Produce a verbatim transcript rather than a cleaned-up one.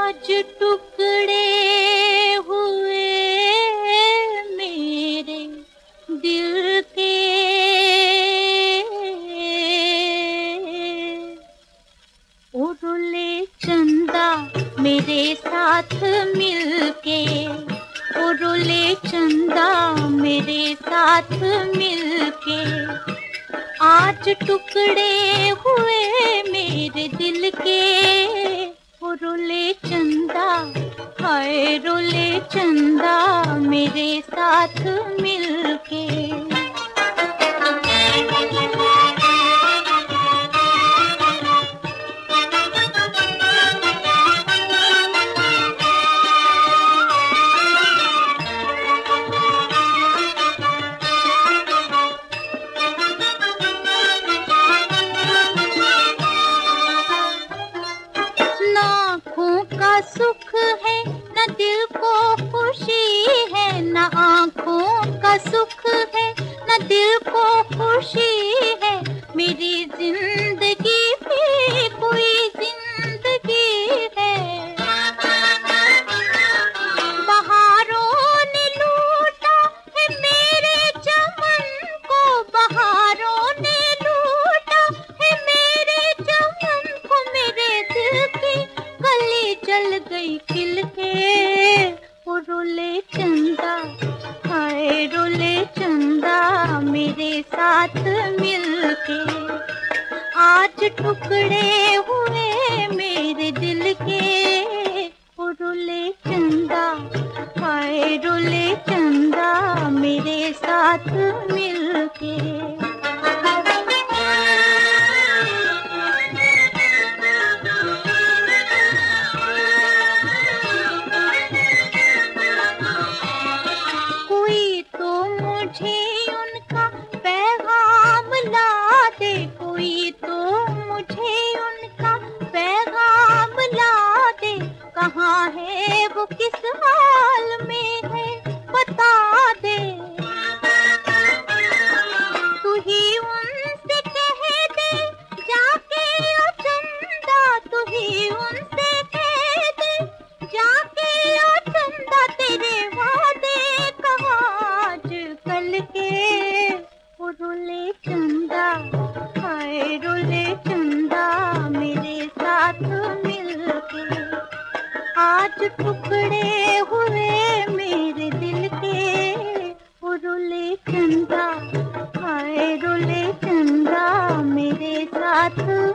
आज टुकड़े हुए मेरे दिल के, उड़ले चंदा मेरे साथ मिलके, उड़ले चंदा मेरे साथ मिलके, आज टुकड़े हुए मेरे दिल के, रुले चंदा हाय रुले चंदा मेरे साथ मिलके। सुख है न दिल को खुशी है, न आँखों का सुख है न दिल को खुशी है, मेरी जिंदगी भी कोई जिंदगी है। बहारों ने लूटा है मेरे चमन को, बहारों ने लूटा है मेरे चमन को, मेरे दिल की गली जल गई खिल के, वो रुले चंदा हाय रुले चंदा मेरे साथ मिलके, आज टुकड़े हुए मेरे दिल के, वो रुले चंदा हाय रुले चंदा मेरे साथ मिलके। मुझे उनका पैगाम ला दे, कोई तो मुझे उनका पैगाम ला दे, कहाँ है वो किस हाल में है बता दे। तू ही उनसे कह दे जाके ओ चंदा, तू ही उनसे कह दे जाके ओ चंदा, तेरे वादे कल के, वो रुले चंदा हाय रुले चंदा मेरे साथ मिलके, आज टुकड़े हुए मेरे दिल के, वो रुले चंदा हाय रुले चंदा मेरे साथ